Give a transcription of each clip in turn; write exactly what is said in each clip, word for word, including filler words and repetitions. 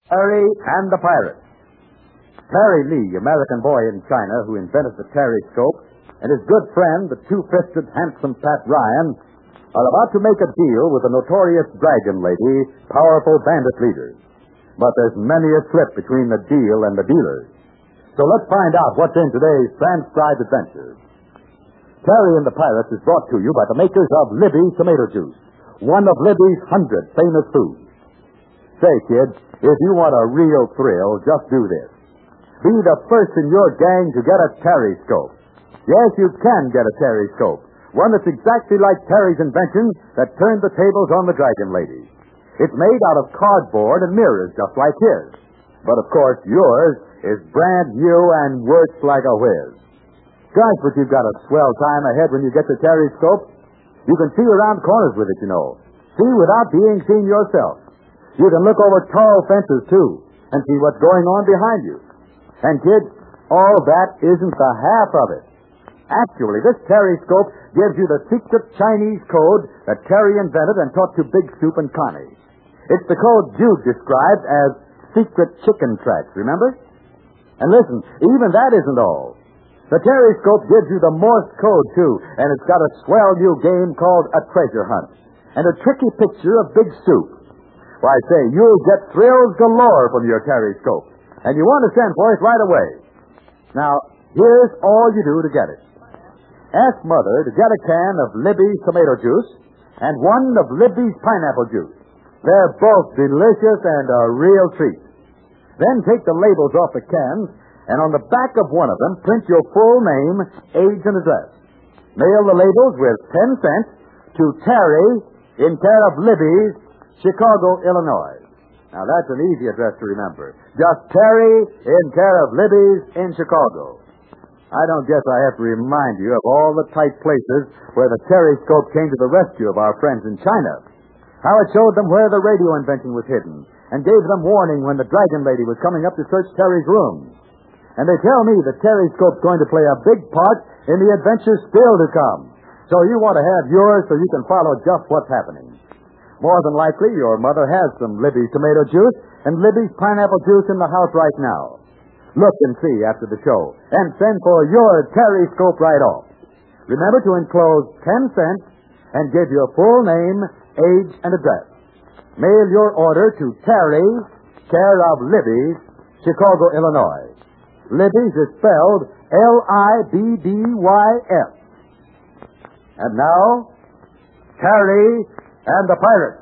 Terry and the Pirates. Terry Lee, American boy in China who invented the Terry-scope, and his good friend, the two-fisted, handsome Pat Ryan, are about to make a deal with the notorious Dragon Lady, powerful bandit leaders. But there's many a slip between the deal and the dealers. So let's find out what's in today's transcribed adventure. Terry and the Pirates is brought to you by the makers of Libby's Tomato Juice, one of Libby's hundred famous foods. Say, kid, if you want a real thrill, just do this. Be the first in your gang to get a Terry-scope. Yes, you can get a Terry-scope, one that's exactly like Terry's invention that turned the tables on the Dragon Lady. It's made out of cardboard and mirrors, just like his. But, of course, yours is brand new and works like a whiz. Gosh, but you've got a swell time ahead when you get the Terry-scope. You can see around corners with it, you know. See without being seen yourself. You can look over tall fences, too, and see what's going on behind you. And, kids, all that isn't the half of it. Actually, this Terry-scope gives you the secret Chinese code that Terry invented and taught to Big Stoop and Connie. It's the code Jude described as secret chicken tracks, remember? And listen, even that isn't all. The Terry-scope gives you the Morse code, too, and it's got a swell new game called a treasure hunt, and a tricky picture of Big Stoop. Why, say, you'll get thrills galore from your Terry-scope, and you want to send for it right away. Now, here's all you do to get it. Ask Mother to get a can of Libby's tomato juice and one of Libby's pineapple juice. They're both delicious and a real treat. Then take the labels off the cans, and on the back of one of them, print your full name, age, and address. Mail the labels with ten cents to Terry in care of Libby's, Chicago, Illinois. Now, that's an easy address to remember. Just Terry in care of Libby's in Chicago. I don't guess I have to remind you of all the tight places where the Terry-scope came to the rescue of our friends in China. How it showed them where the radio invention was hidden and gave them warning when the Dragon Lady was coming up to search Terry's room. And they tell me the Terry-scope's going to play a big part in the adventures still to come. So you want to have yours so you can follow just what's happening. More than likely, your mother has some Libby's tomato juice and Libby's pineapple juice in the house right now. Look and see after the show, and send for your Terry-scope right off. Remember to enclose ten cents and give your full name, age, and address. Mail your order to Terry, care of Libby's, Chicago, Illinois. Libby's is spelled L I B B Y S. And now, Terry and the Pirates.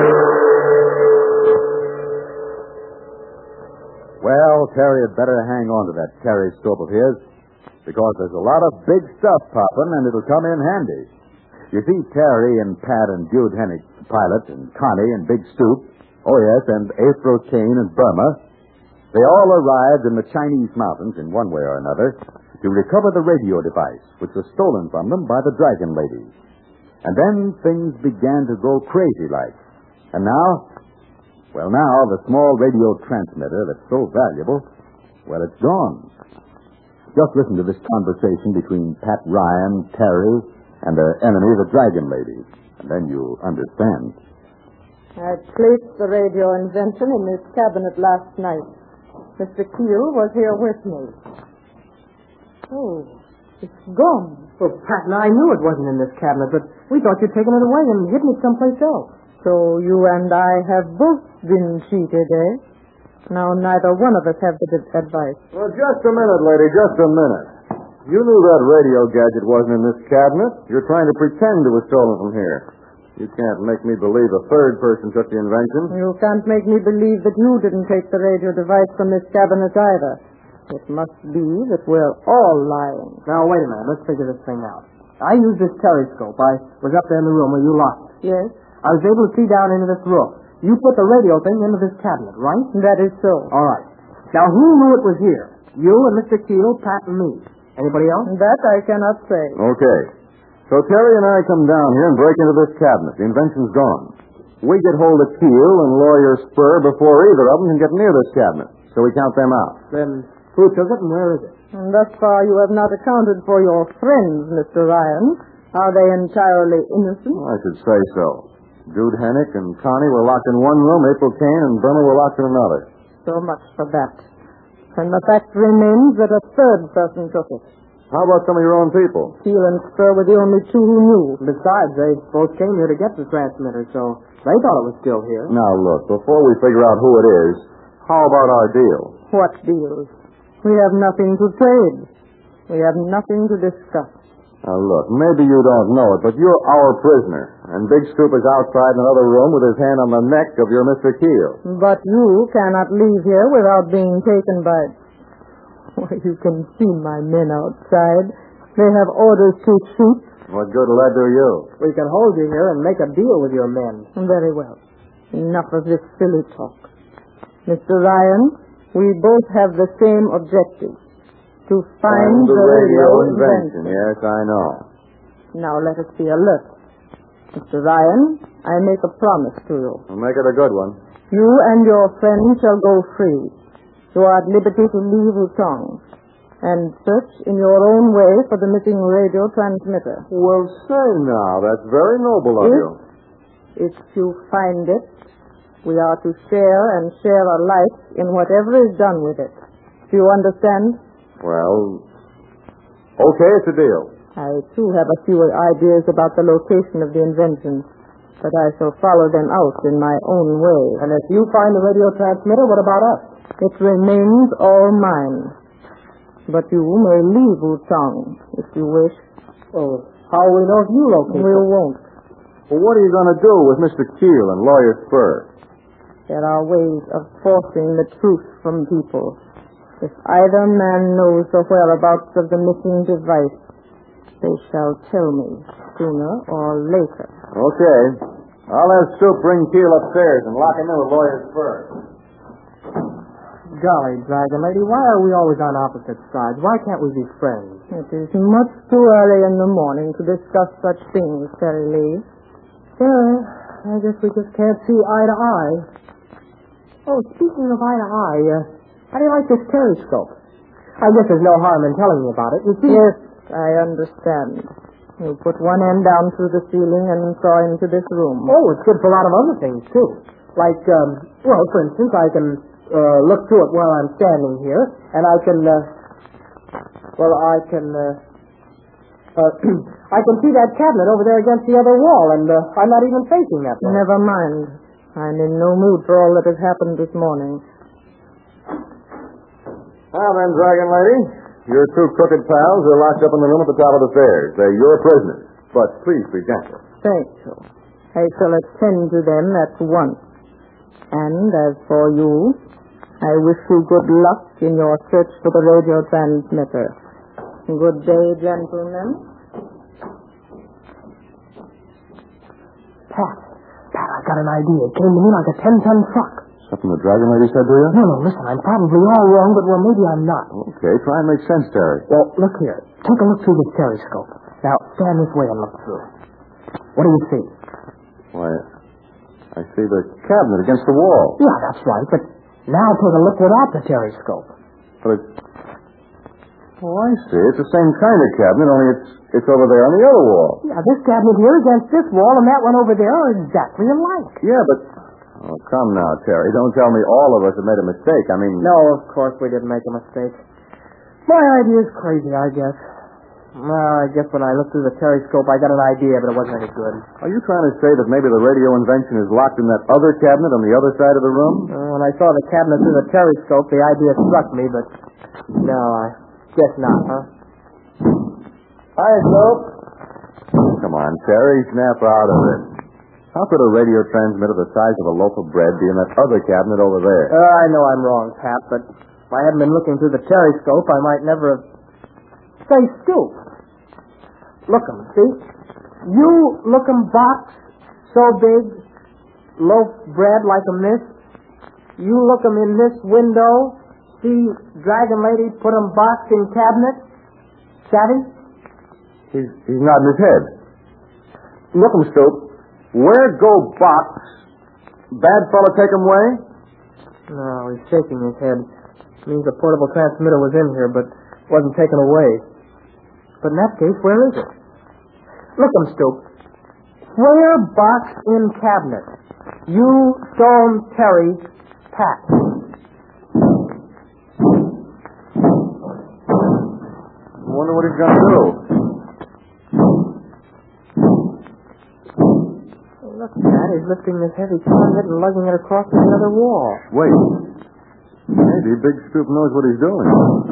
Well, Terry had better hang on to that Terry-scope of his, because there's a lot of big stuff popping, and it'll come in handy. You see, Terry and Pat and Jude Hennick, the pilot, and Connie and Big Stoop, oh yes, and April Kane and Burma, they all arrived in the Chinese mountains in one way or another to recover the radio device, which was stolen from them by the Dragon Lady. And then things began to go crazy-like. And now... Well, now, the small radio transmitter that's so valuable, well, it's gone. Just listen to this conversation between Pat Ryan, Terry, and their enemy, the Dragon Lady, and then you'll understand. I placed the radio invention in this cabinet last night. Mister Keel was here with me. Oh, it's gone. Well, Pat and I knew it wasn't in this cabinet, but we thought you'd taken it away and hidden it someplace else. So you and I have both been cheated, eh? Now neither one of us have the advice. Well, just a minute, lady, just a minute. You knew that radio gadget wasn't in this cabinet. You're trying to pretend it was stolen from here. You can't make me believe a third person took the invention. You can't make me believe that you didn't take the radio device from this cabinet either. It must be that we're all lying. Now, wait a minute. Let's figure this thing out. I used this Terry-scope. I was up there in the room where you locked it. Yes? I was able to see down into this roof. You put the radio thing into this cabinet, right? That is so. All right. Now, who knew it was here? You and Mister Keel, Pat, and me. Anybody else? That I cannot say. Okay. So Terry and I come down here and break into this cabinet. The invention's gone. We get hold of Keel and Lawyer Spur before either of them can get near this cabinet. So we count them out. Then who took it and where is it? And thus far you have not accounted for your friends, Mister Ryan. Are they entirely innocent? Well, I should say so. Jude Hennick and Connie were locked in one room. April Kane and Burma were locked in another. So much for that. And the fact remains that a third person took it. How about some of your own people? Keel and Spur were the only two who knew. Besides, they both came here to get the transmitter, so they thought it was still here. Now, look, before we figure out who it is, how about our deal? What deals? We have nothing to trade. We have nothing to discuss. Now, look, maybe you don't know it, but you're our prisoner, and Big Scoop is outside in another room with his hand on the neck of your Mister Keel. But you cannot leave here without being taken by... Well, you can see my men outside. They have orders to shoot. What good will that do you? We can hold you here and make a deal with your men. Very well. Enough of this silly talk. Mister Ryan, we both have the same objective. To find the, the radio, radio invention. invention. Yes, I know. Now let us be alert. Mister Ryan, I make a promise to you. We'll make it a good one. You and your friends shall go free. You are at liberty to leave Wutong and search in your own way for the missing radio transmitter. Well, say now, that's very noble of If, you. if you find it, we are to share and share alike in whatever is done with it. Do you understand? Well, okay, it's a deal. I, too, have a few ideas about the location of the invention, but I shall follow them out in my own way. And if you find the radio transmitter, what about us? It remains all mine. But you may leave Wutong if you wish. Oh, how will we know if you locate We it? won't. Well, what are you going to do with Mister Keel and Lawyer Spur? There are ways of forcing the truth from people. If either man knows the whereabouts of the missing device, they shall tell me sooner or later. Okay. I'll have Stoop bring Keel upstairs and lock him in with Lawyer Spur. Golly, Dragon Lady, why are we always on opposite sides? Why can't we be friends? It is much too early in the morning to discuss such things, Terry Lee. Well, I guess we just can't see eye to eye. Oh, speaking of eye to eye, uh, how do you like this periscope? I guess there's no harm in telling me about it. You see? Yes, I understand. You put one end down through the ceiling and saw into this room. Oh, it's good for a lot of other things, too. Like, um, well, for instance, I can uh, look through it while I'm standing here, and I can, uh, well, I can, uh, uh, I can see that cabinet over there against the other wall, and uh, I'm not even facing that way. Never mind. I'm in no mood for all that has happened this morning. Now then, Dragon Lady, your two crooked pals are locked up in the room at the top of the stairs. They're your prisoners, but please be gentle. Thank you. I shall attend to them at once. And as for you, I wish you good luck in your search for the radio transmitter. Good day, gentlemen. Pat, Pat, I got an idea. It came to me like a ten-ton truck. Something the Dragon Lady said to you? No, no, listen, I'm probably all wrong, but well, maybe I'm not. Okay, try and make sense, Terry. Well, look here. Take a look through this periscope. Now, stand this way and look through. What do you see? Why, I see the cabinet against the wall. Yeah, that's right, but now take a look without the periscope. But it's... Oh, I see. It's the same kind of cabinet, only it's it's over there on the other wall. Yeah, this cabinet here against this wall and that one over there are exactly alike. Yeah, but... Oh, come now, Terry. Don't tell me all of us have made a mistake. I mean... No, of course we didn't make a mistake. My idea's crazy, I guess. Well, I guess when I looked through the periscope, I got an idea, but it wasn't any good. Are you trying to say that maybe the radio invention is locked in that other cabinet on the other side of the room? Uh, when I saw the cabinet through the periscope, the idea struck me, but no, I guess not, huh? Hi, Soap. Come on, Terry. Snap out of it. How could a radio transmitter the size of a loaf of bread be in that other cabinet over there? Uh, I know I'm wrong, Pat, but if I hadn't been looking through the periscope, I might never have... Say, Stoop. Look 'em, see? You look 'em box so big, loaf bread like 'em this. You look 'em in this window, see Dragon Lady put 'em box in cabinet. Savvy? He's, he's nodding his head. Look 'em, Stoop. Where go box? Bad fella take 'em away? No, he's shaking his head. Means the portable transmitter was in here, but wasn't taken away. But in that case, where is it? Look 'em, Stoop. Where box in cabinet? You, Stone, Terry, Pat. wonder what he's going to do. Hey, look, Pat, he's lifting this heavy cabinet and lugging it across to the other wall. Wait. Maybe Big Stoop knows what he's doing.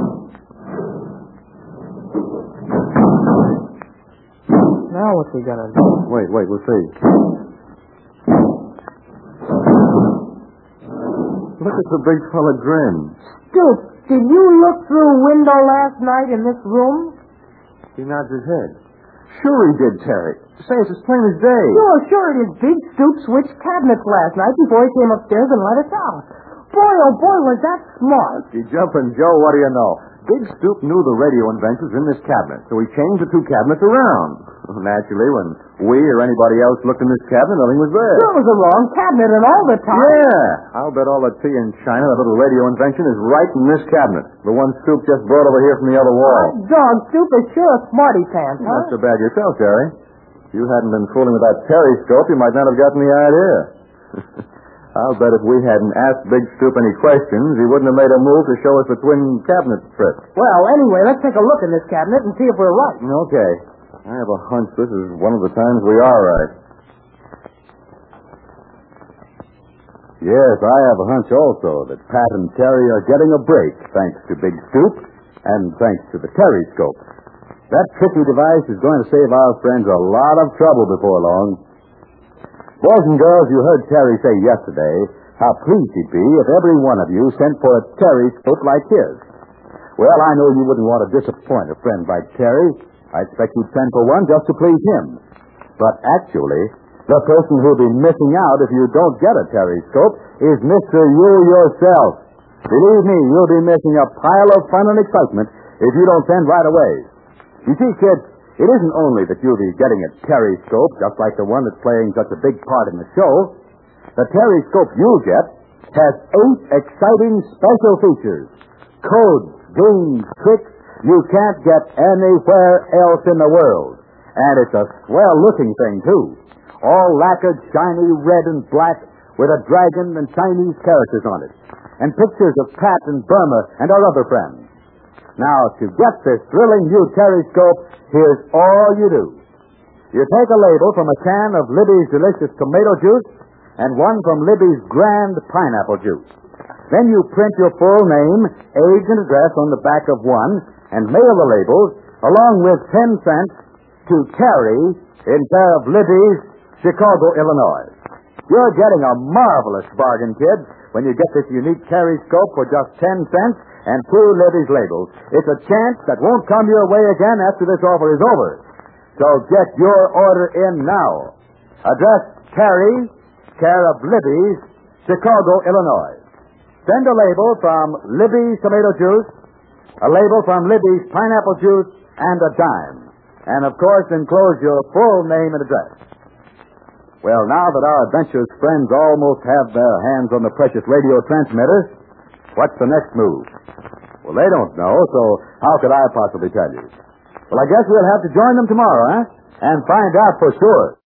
Now what's he going to do? Wait, wait, we'll see. Look at the big fella grin. Stoop, did you look through a window last night in this room? He nods his head. Sure he did, Terry. Say, it's as plain as day. Sure, sure, it is. Big Stoop switched cabinets last night before he came upstairs and let us out. Boy, oh boy, was that smart. You jumping, Joe, what do you know? Big Stoop knew the radio inventions in this cabinet, so he changed the two cabinets around. Naturally, when we or anybody else looked in this cabinet, nothing was there. Sure, it was the wrong cabinet, and all the time. Yeah. I'll bet all that tea in China, that little radio invention, is right in this cabinet. The one Stoop just brought over here from the other wall. That dog Stoop is sure a smarty pants, huh? Not so bad yourself, Terry. If you hadn't been fooling with that periscope, you might not have gotten the idea. I'll bet if we hadn't asked Big Stoop any questions, he wouldn't have made a move to show us the twin cabinet trick. Well, anyway, let's take a look in this cabinet and see if we're right. Okay. I have a hunch this is one of the times we are right. Yes, I have a hunch also that Pat and Terry are getting a break thanks to Big Stoop and thanks to the Terryscope. That tricky device is going to save our friends a lot of trouble before long. Boys and girls, you heard Terry say yesterday how pleased he'd be if every one of you sent for a Terryscope like his. Well, I know you wouldn't want to disappoint a friend like Terry. I expect you'd send for one just to please him. But actually, the person who'll be missing out if you don't get a Terryscope is Mister You yourself. Believe me, you'll be missing a pile of fun and excitement if you don't send right away. You see, kids, it isn't only that you'll be getting a Terryscope, just like the one that's playing such a big part in the show. The Terryscope you'll get has eight exciting special features. Codes, games, tricks you can't get anywhere else in the world. And it's a swell-looking thing, too. All lacquered, shiny red and black with a dragon and Chinese characters on it. And pictures of Pat and Burma and our other friends. Now, to get this thrilling new Terryscope, here's all you do. You take a label from a can of Libby's delicious tomato juice and one from Libby's grand pineapple juice. Then you print your full name, age, and address on the back of one and mail the labels along with ten cents to Terry in care of Libby's, Chicago, Illinois. You're getting a marvelous bargain, kid, when you get this unique Terryscope for just ten cents and two Libby's labels. It's a chance that won't come your way again after this offer is over. So get your order in now. Address Terry, care of Libby's, Chicago, Illinois. Send a label from Libby's tomato juice, a label from Libby's pineapple juice, and a dime. And, of course, enclose your full name and address. Well, now that our adventurous friends almost have their hands on the precious radio transmitter, what's the next move? Well, they don't know, so how could I possibly tell you? Well, I guess we'll have to join them tomorrow, huh? And find out for sure.